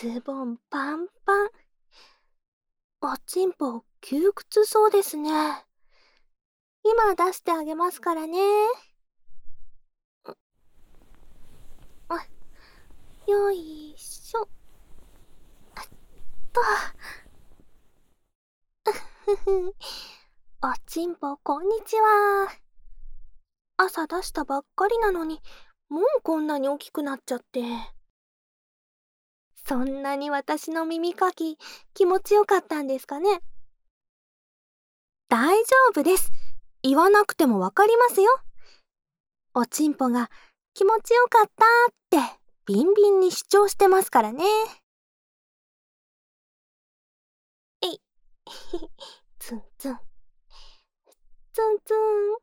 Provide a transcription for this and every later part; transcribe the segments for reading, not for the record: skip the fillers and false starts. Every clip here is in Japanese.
ズボンパンパン。おちんぽ窮屈そうですね。今出してあげますからね。よいしょ。と。おちんぽこんにちは。朝出したばっかりなのに、もうこんなに大きくなっちゃって。そんなに私の耳かき気持ちよかったんですかね。大丈夫です。言わなくてもわかりますよ。おちんぽが気持ちよかったってビンビンに主張してますからね。えい。ツンツン。ツンツン。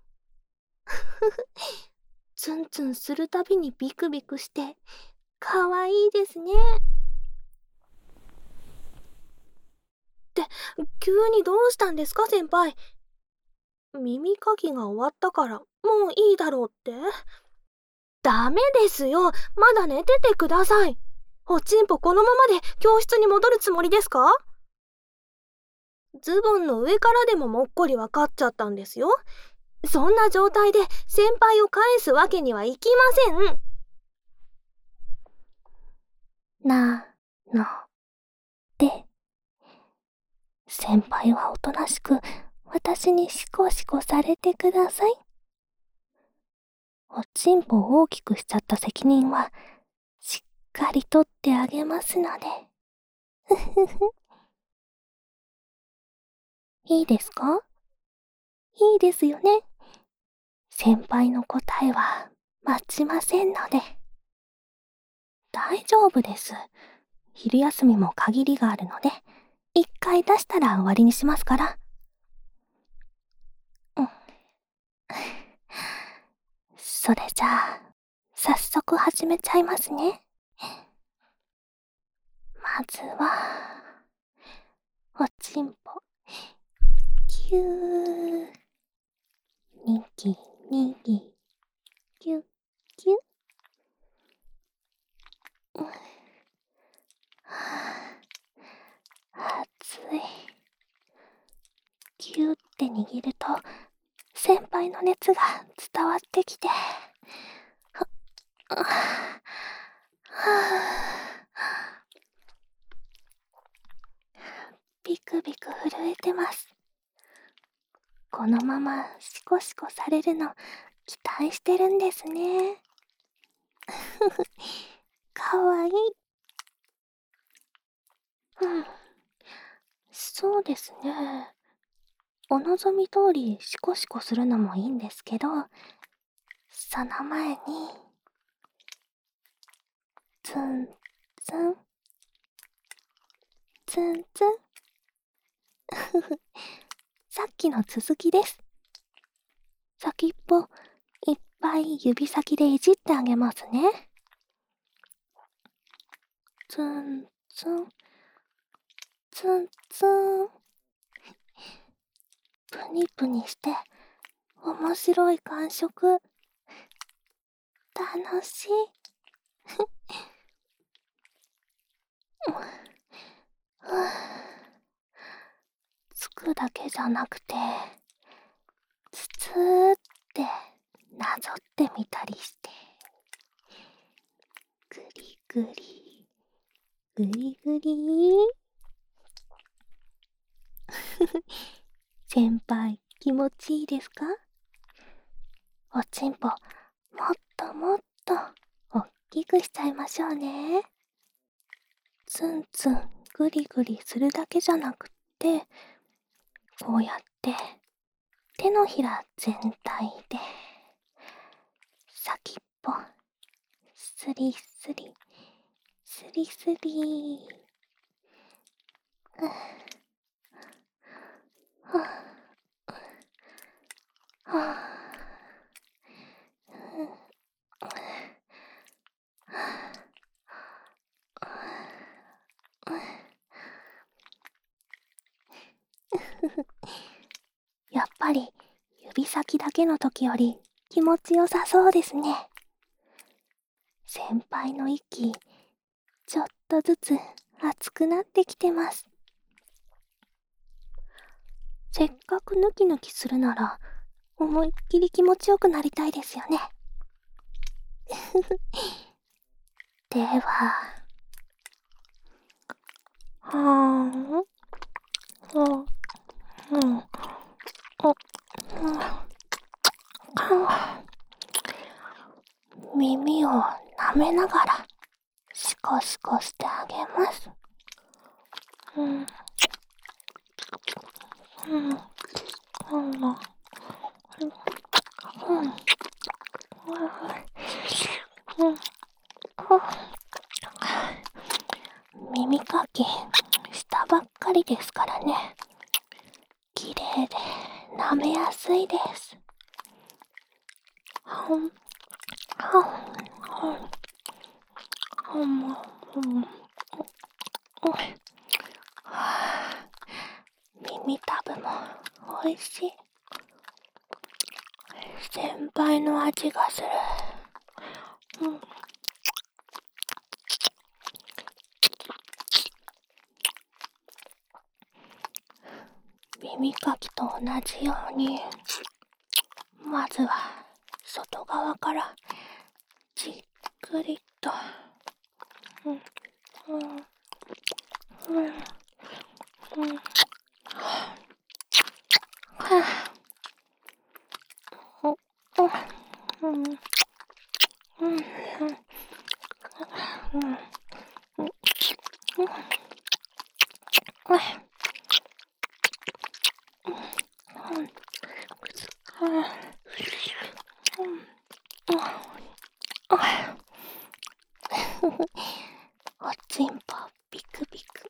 ツンツンするたびにビクビクしてかわいいですね。って急にどうしたんですか先輩。耳かきが終わったからもういいだろうって。ダメですよ。まだ寝ててください。おちんぽこのままで教室に戻るつもりですか？ズボンの上からでももっこり分かっちゃったんですよ。そんな状態で先輩を返すわけにはいきません。なので、先輩はおとなしく私にシコシコされてください。おちんぽを大きくしちゃった責任はしっかり取ってあげますので。ふふふ。いいですか？いいですよね。先輩の答えは待ちませんので。大丈夫です。昼休みも限りがあるので、一回出したら終わりにしますから。それじゃあ、早速始めちゃいますね。まずは、おちんぽ、キュー。にぎにぎ、キュッキュッ。熱い。キューって握ると、先輩の熱が伝わってきて、ビクビク震えてます。このままシコシコされるの期待してるんですね。かわいい。そうですね。お望み通りシコシコするのもいいんですけど、その前に、ツンツン、ツンツン。さっきの続きです。先っぽいっぱい指先でいじってあげますね。ツンツン、ツンツン。プニプニして面白い感触。楽しい。つくだけじゃなくて、つつーってなぞってみたりして。ぐりぐり、ぐりぐり。先輩、気持ちいいですか？おちんぽ、もっともっとおっきくしちゃいましょうね。ツンツングリグリするだけじゃなくって、こうやって手のひら全体で先っぽスリスリスリスリ。やっぱり指先だけの時より気持ちよさそうですね。先輩の息ちょっとずつ熱くなってきてます。せっかくヌキヌキするなら、思いっきり気持ちよくなりたいですよね。では、はーん、うん、うん、耳を舐めながら、シコシコしてあげます。うん、うん、うん、うん、耳かきしたばっかりですからね。綺麗で舐めやすいです。ほん、ほん、ほん、ほん、ほん、耳たぶもおいしい。先輩の味がする。耳かきと同じように、まずは外側からじっくりと、おちんぽビクビク。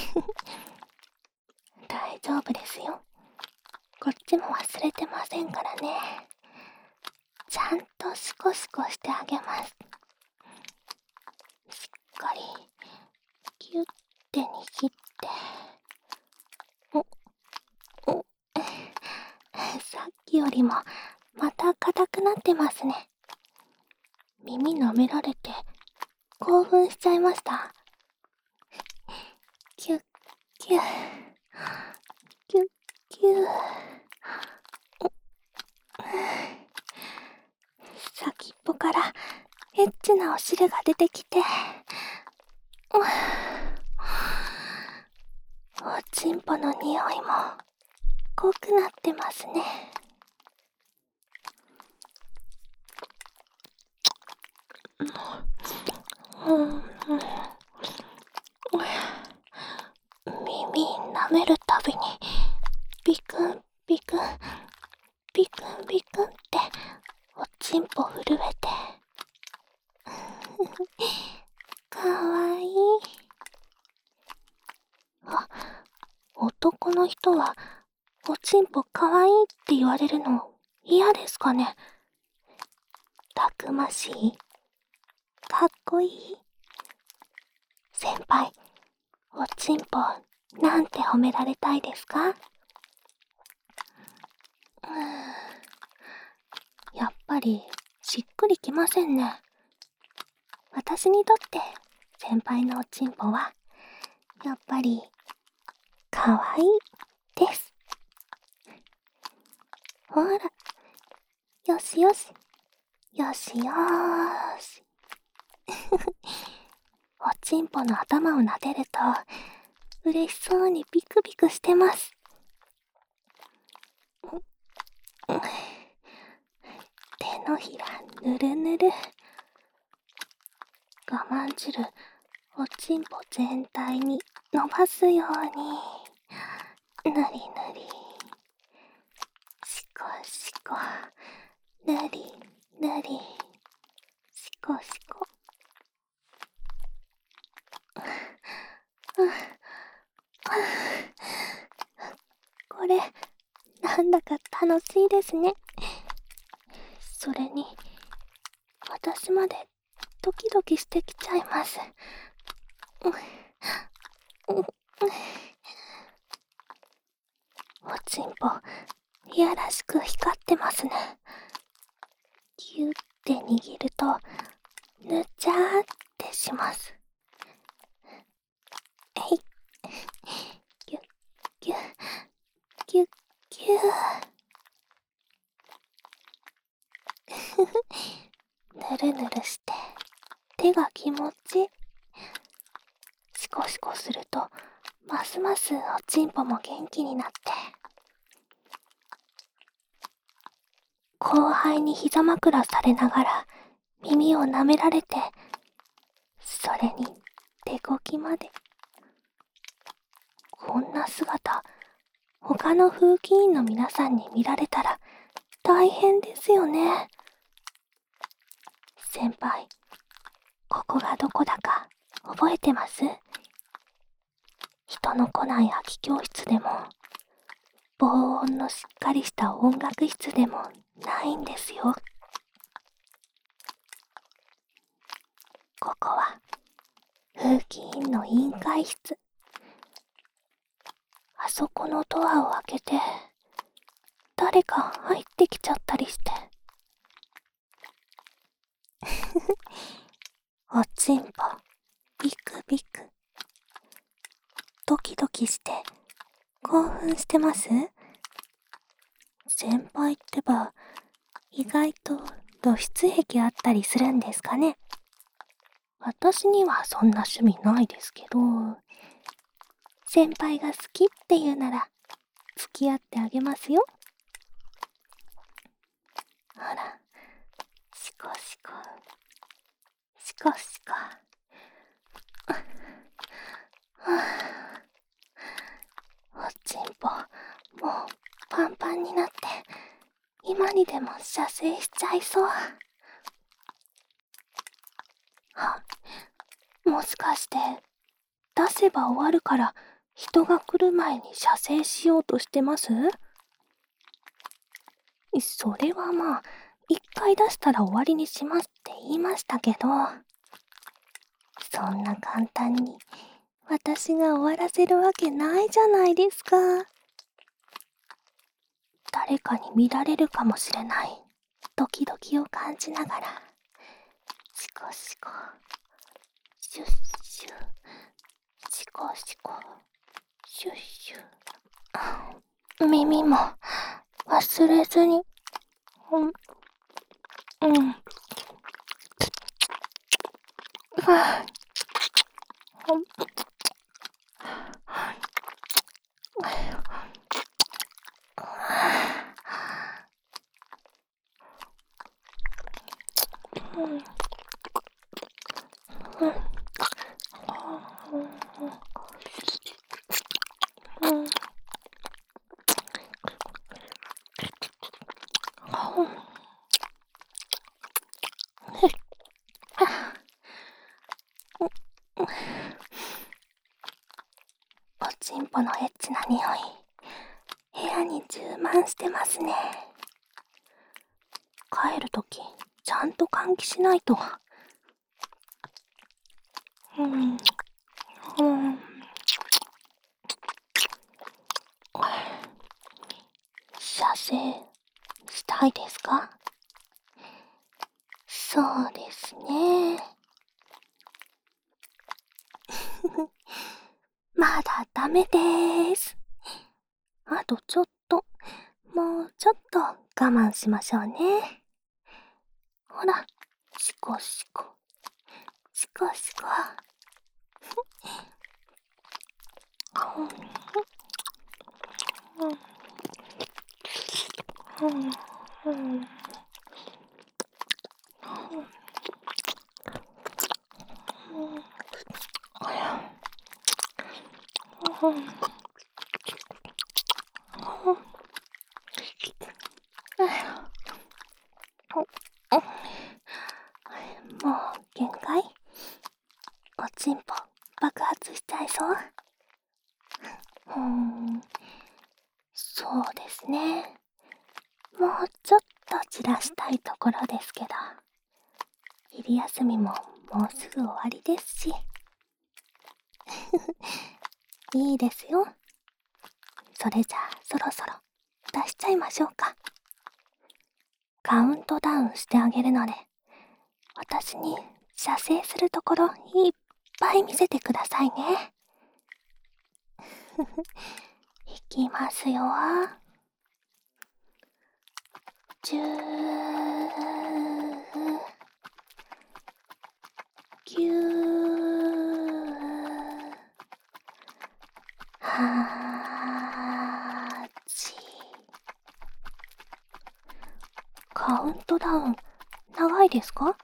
大丈夫ですよ。こっちも忘れてませんからね。ちゃんとシコシコしてあげます。しっかりギュッて握って、さっきよりもまた硬くなってますね。耳舐められて興奮しちゃいました。キュッキュッキュッキュッ。先っぽからエッチなお汁が出てきて、おちんぽの匂いも濃くなってますね。耳舐めるたびにビクンビクンビクンビクンっておちんぽ震えてかわいい。あ、男の人はおちんぽかわいいって言われるの嫌ですかね。たくましい、かっこいい。先輩、おちんぽなんて褒められたいですか？やっぱりしっくりきませんね。私にとって先輩のおちんぽはやっぱりかわいいです。ほら、よしよし、よしよーし。おちんぽの頭を撫でると嬉しそうにビクビクしてます。手のひらぬるぬる。我慢汁おちんぽ全体に伸ばすようにぬりぬり、しこしこ、ぬりぬり、しこしこ。これなんだか楽しいですね。それに私までドキドキしてきちゃいます。おちんぽいやらしく光ってますね。ギュッて握るとぬちゃーってします。 ぬるぬるして手が気持ちいい。シコシコするとますますおちんぽも元気になって、後輩に膝枕されながら耳を舐められて、それに手こきまで。こんな姿、他の風紀委員の皆さんに見られたら大変ですよね。先輩、ここがどこだか覚えてます？人の来ない空き教室でも、防音のしっかりした音楽室でもないんですよ。ここは風紀委員の委員会室。あそこのドアを開けて誰か入ってきちゃったりして。おちんぽビクビク、ドキドキして興奮してます？先輩ってば意外と露出癖あったりするんですかね。私にはそんな趣味ないですけど、先輩が好きって言うなら付き合ってあげますよ。ほら、シコシコシコシコ。おちんぽもうパンパンになって、今にでも射精しちゃいそう。もしかして出せば終わるから人が来る前に射精しようとしてます？それはまあ、一回出したら終わりにしますって言いましたけど、そんな簡単に私が終わらせるわけないじゃないですか。誰かに見られるかもしれないドキドキを感じながら、シコシコシュッシュ、シコシコシュッシュ。耳も忘れずに。はおちんぽのエッチな匂い、部屋に充満してますね。帰るときちゃんと換気しないと。射精したいですか？そうですね。まだダメでーす。あとちょっと、もうちょっと我慢しましょうね。ほら、シコシコシコシコ。もう限界？おちんぽ爆発しちゃいそう？そうですね。もうちょっと散らしたいところですけど、昼休みももうすぐ終わりですし。いいですよ。それじゃあそろそろ出しちゃいましょうか。カウントダウンしてあげるので、私に射精するところいっぱい見せてくださいね。いきますよ。10 カウントダウン、長いですか？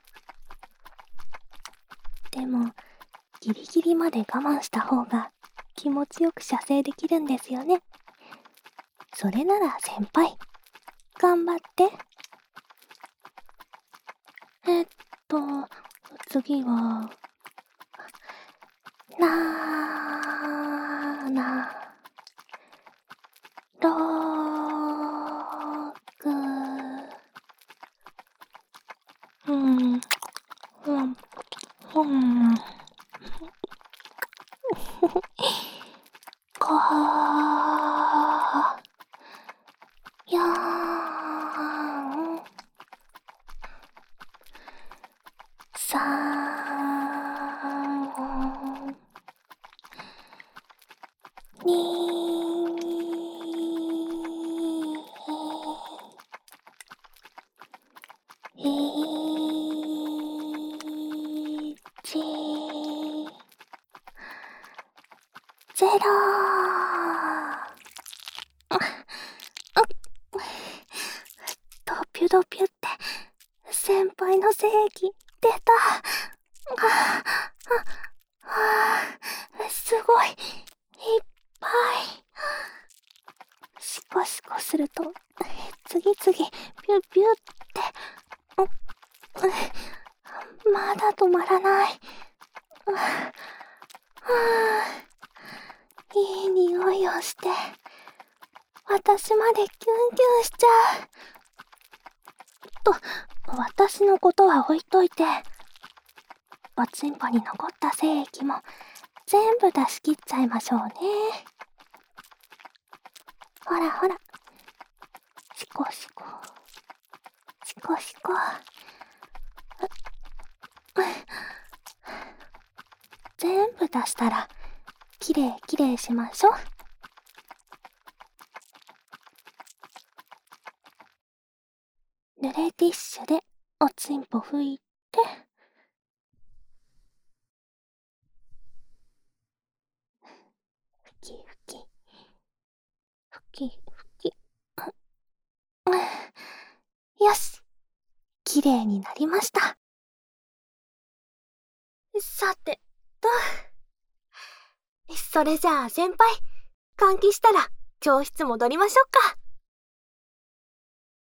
でも、ギリギリまで我慢した方が気持ちよく射精できるんですよね。それなら先輩、頑張って。次は、6、うん、5、4、3、2、1、0。ドピュドピュって、先輩の精液、出た。すごい、いっぱい。シコシコすると、次々、ピュピュって、まだ止まらない。いい匂いをして、私までキュンキュンしちゃう。私のことは置いといて、おちんぽに残った精液も全部出し切っちゃいましょうね。ほらほら、シコシコ、シコシコ。全部出したら、きれいきれいしましょう。濡れティッシュでおちんぽ拭いて、拭き拭き、拭き拭き。よし、きれいになりました。さてと、それじゃあ先輩、換気したら教室戻りましょうか。